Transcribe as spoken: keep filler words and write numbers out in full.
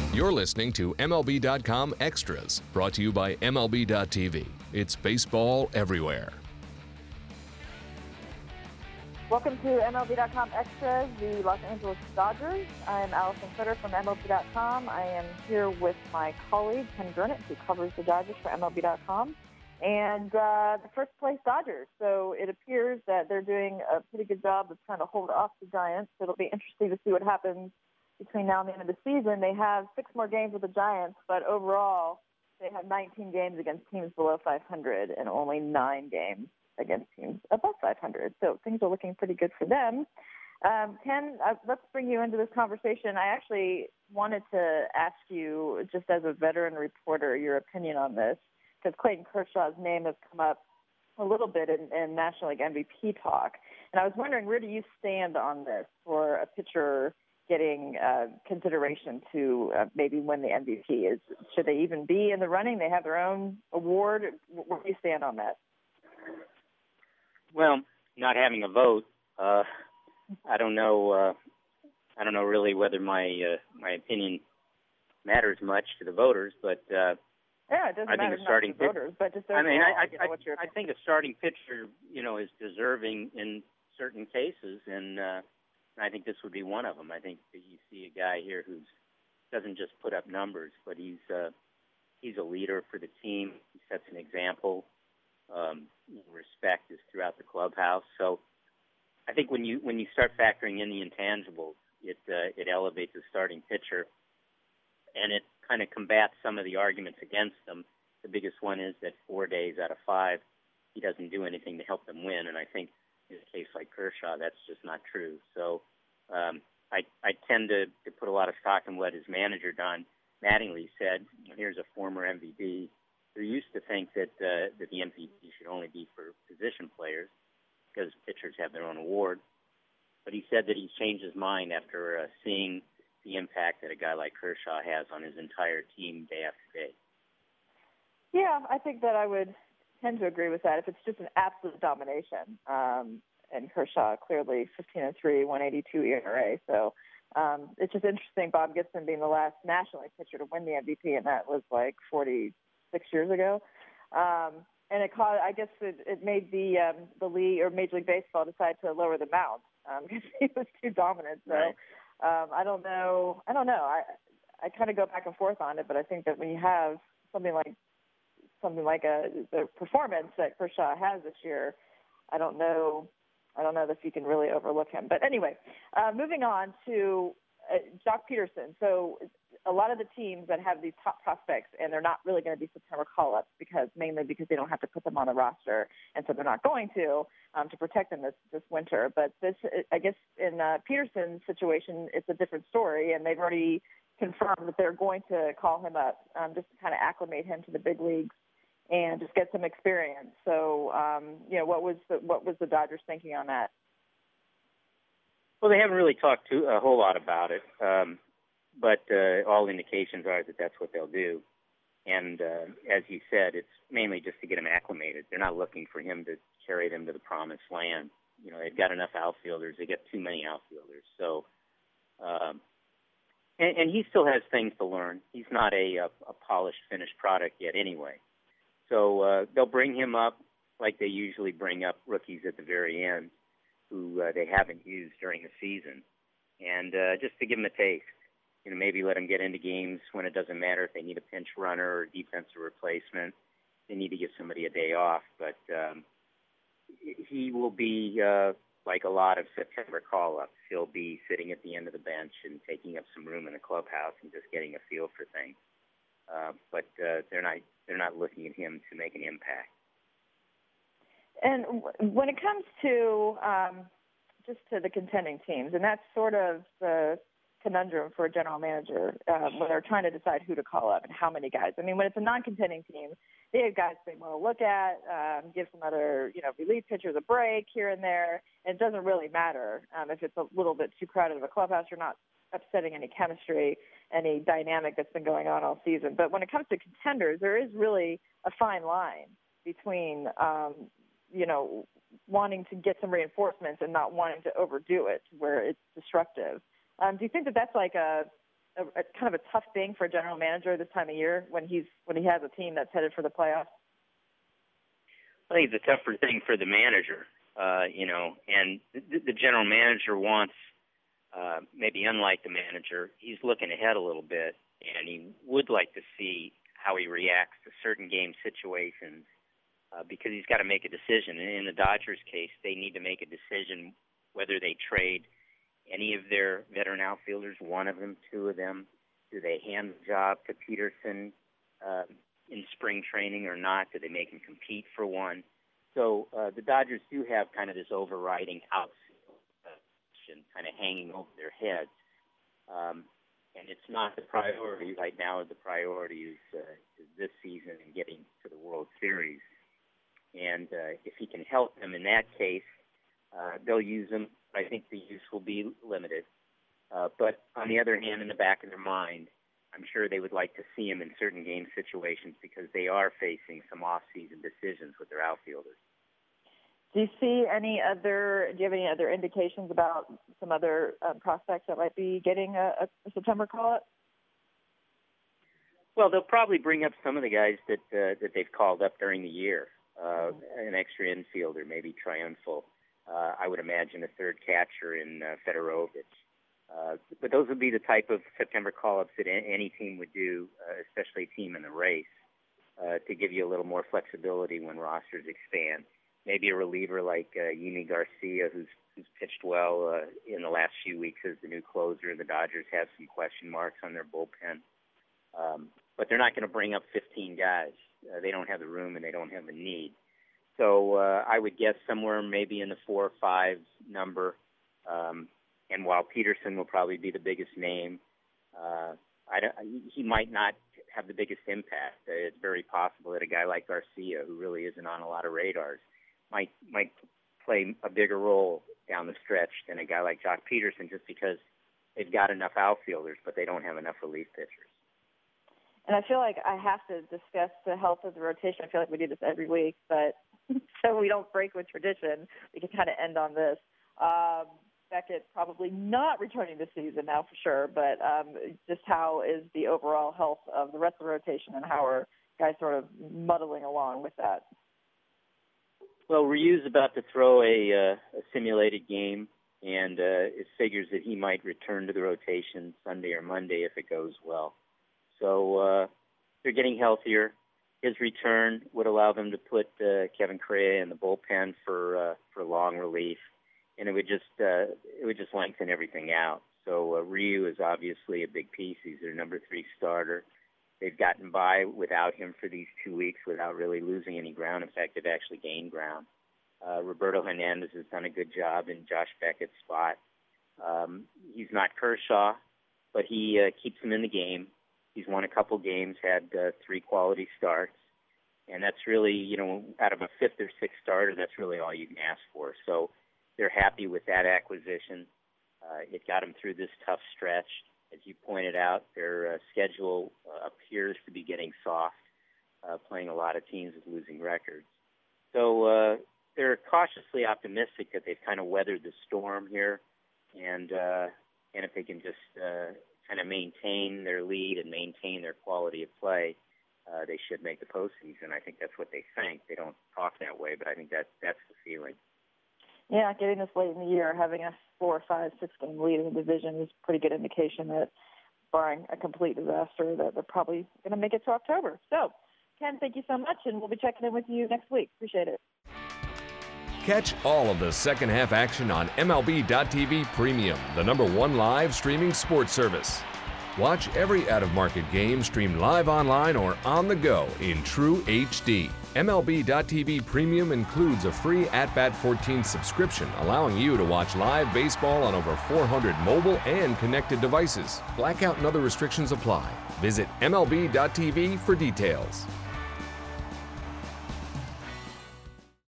You're listening to M L B dot com Extras, brought to you by M L B dot T V. It's baseball everywhere. Welcome to M L B dot com Extras, the Los Angeles Dodgers. I am Allison Critter from M L B dot com. I am here with my colleague, Ken Gurnett, who covers the Dodgers for M L B dot com. And uh, the first place Dodgers. So it appears that they're doing a pretty good job of trying to hold off the Giants. It'll be interesting to see what happens between now and the end of the season. They have six more games with the Giants, but overall they have nineteen games against teams below five hundred and only nine games against teams above five hundred. So things are looking pretty good for them. Um, Ken, uh, let's bring you into this conversation. I actually wanted to ask you, just as a veteran reporter, your opinion on this, because Clayton Kershaw's name has come up a little bit in, in National League M V P talk. And I was wondering, where do you stand on this for a pitcher getting uh, consideration to uh, maybe win the M V P? Is should they even be in the running? They have their own award. Where do you stand on that? Well, not having a vote, uh, I don't know. Uh, I don't know really whether my uh, my opinion matters much to the voters, but uh, yeah, it doesn't I matter think a starting to the voters, but just I mean, I, I, you know, what's your I think a starting pitcher, you know, is deserving in certain cases, and uh, I think this would be one of them. I think that you see a guy here who doesn't just put up numbers, but he's uh, he's a leader for the team. He sets an example. Um, respect is throughout the clubhouse. So I think when you when you start factoring in the intangibles, it uh, it elevates the starting pitcher, and it kind of combats some of the arguments against them. The biggest one is that four days out of five, he doesn't do anything to help them win, and I think in a case like Kershaw, that's just not true. So um, I, I tend to, to put a lot of stock in what his manager, Don Mattingly, said. Here's a former M V P who used to think that, uh, that the M V P should only be for position players because pitchers have their own award. But he said that he's changed his mind after uh, seeing the impact that a guy like Kershaw has on his entire team day after day. Yeah, I think that I would tend to agree with that if it's just an absolute domination. Um, and Kershaw clearly fifteen and three, one eighty-two E R A. So um, it's just interesting, Bob Gibson being the last National League pitcher to win the M V P, and that was like forty-six years ago. Um, and it caused, I guess it, it made the um, the league or Major League Baseball decide to lower the mound because um, he was too dominant. So right. um, I don't know. I don't know. I I kind of go back and forth on it, but I think that when you have something like something like a the performance that Kershaw has this year, I don't know. I don't know if you can really overlook him. But anyway, uh, moving on to uh, Joc Pederson. So a lot of the teams that have these top prospects, and they're not really going to be September call-ups because mainly because they don't have to put them on the roster, and so they're not going to um, to protect them this, this winter. But this, I guess, in uh, Pederson's situation, it's a different story, and they've already confirmed that they're going to call him up um, just to kind of acclimate him to the big leagues and just get some experience. So, um, you know, what was the, what was the Dodgers thinking on that? Well, they haven't really talked to a whole lot about it, um, but uh, all indications are that that's what they'll do. And uh, as you said, it's mainly just to get him acclimated. They're not looking for him to carry them to the promised land. You know, they've got enough outfielders. They get too many outfielders. So, um, and, and he still has things to learn. He's not a, a, a polished, finished product yet anyway. So uh, they'll bring him up like they usually bring up rookies at the very end who uh, they haven't used during the season, and uh, just to give him a taste. You know, maybe let him get into games when it doesn't matter if they need a pinch runner or a defensive replacement. They need to give somebody a day off, but um, he will be uh, like a lot of September call-ups. He'll be sitting at the end of the bench and taking up some room in the clubhouse and just getting a feel for things. Uh, but uh, they're not they're not looking at him to make an impact. And when it comes to um, just to the contending teams, and that's sort of the conundrum for a general manager um, when they're trying to decide who to call up and how many guys. I mean, when it's a non-contending team, they have guys they want to look at, um, give some other, you know, relief pitchers a break here and there. And it doesn't really matter um, if it's a little bit too crowded of a clubhouse. You're not upsetting any chemistry, any dynamic that's been going on all season. But when it comes to contenders, there is really a fine line between, um, you know, wanting to get some reinforcements and not wanting to overdo it where it's destructive. Um, do you think that that's like a, a, a kind of a tough thing for a general manager this time of year when he's when he has a team that's headed for the playoffs? I think it's a tougher thing for the manager, uh, you know, and the, the general manager wants, uh, maybe unlike the manager, he's looking ahead a little bit, and he would like to see how he reacts to certain game situations uh, because he's got to make a decision. And in the Dodgers case, they need to make a decision whether they trade any of their veteran outfielders, one of them, two of them. Do they hand the job to Peterson uh, in spring training or not? Do they make him compete for one? So uh, the Dodgers do have kind of this overriding outfield question kind of hanging over their heads. Um, and it's not the priority right now. The priority is, uh, is this season and getting to the World Series. And uh, if he can help them in that case, uh, they'll use him. I think the use will be limited. Uh, but on the other hand, in the back of their mind, I'm sure they would like to see him in certain game situations because they are facing some off-season decisions with their outfielders. Do you see any other? Do you have any other indications about some other uh, prospects that might be getting a, a September call-up? Well, they'll probably bring up some of the guys that uh, that they've called up during the year. Uh, an extra infielder, maybe Triumphal. Uh, I would imagine a third catcher in uh, Fedorovich. Uh, but those would be the type of September call-ups that any team would do, uh, especially a team in the race, uh, to give you a little more flexibility when rosters expand. Maybe a reliever like uh, Yimi Garcia, who's, who's pitched well uh, in the last few weeks as the new closer. The Dodgers have some question marks on their bullpen. Um, but they're not going to bring up fifteen guys. Uh, they don't have the room and they don't have the need. So uh, I would guess somewhere maybe in the four or five number. Um, and while Peterson will probably be the biggest name, uh, I don't, he might not have the biggest impact. Uh, it's very possible that a guy like Garcia, who really isn't on a lot of radars, might might play a bigger role down the stretch than a guy like Jock Peterson, just because they've got enough outfielders, but they don't have enough relief pitchers. And I feel like I have to discuss the health of the rotation. I feel like we do this every week, but so we don't break with tradition, we can kind of end on this. Um, Beckett probably not returning this season now for sure, but um, just how is the overall health of the rest of the rotation and how are guys sort of muddling along with that? Well, Ryu's about to throw a, uh, a simulated game, and uh, it figures that he might return to the rotation Sunday or Monday if it goes well. So uh, they're getting healthier. His return would allow them to put uh, Kevin Correa in the bullpen for uh, for long relief, and it would just uh, it would just lengthen everything out. So uh, Ryu is obviously a big piece. He's their number three starter. They've gotten by without him for these two weeks without really losing any ground. In fact, they've actually gained ground. Uh, Roberto Hernandez has done a good job in Josh Beckett's spot. Um, he's not Kershaw, but he uh, keeps him in the game. He's won a couple games, had uh, three quality starts, and that's really, you know, out of a fifth or sixth starter, that's really all you can ask for. So they're happy with that acquisition. Uh, it got them through this tough stretch. As you pointed out, their uh, schedule uh, appears to be getting soft, uh, playing a lot of teams with losing records. So uh, they're cautiously optimistic that they've kind of weathered the storm here, and uh, and if they can just uh, kind of maintain their lead and maintain their quality of play, uh, they should make the postseason. I think that's what they think. They don't talk that way, but I think that that's the feeling. Yeah, getting this late in the year, having a four, five, six-game lead in the division is a pretty good indication that, barring a complete disaster, that they're probably going to make it to October. So, Ken, thank you so much, and we'll be checking in with you next week. Appreciate it. Catch all of the second half action on M L B dot T V Premium, the number one live streaming sports service. Watch every out-of-market game streamed live online or on the go in true H D. M L B dot T V Premium includes a free At Bat fourteen subscription, allowing you to watch live baseball on over four hundred mobile and connected devices. Blackout and other restrictions apply. Visit M L B dot T V for details.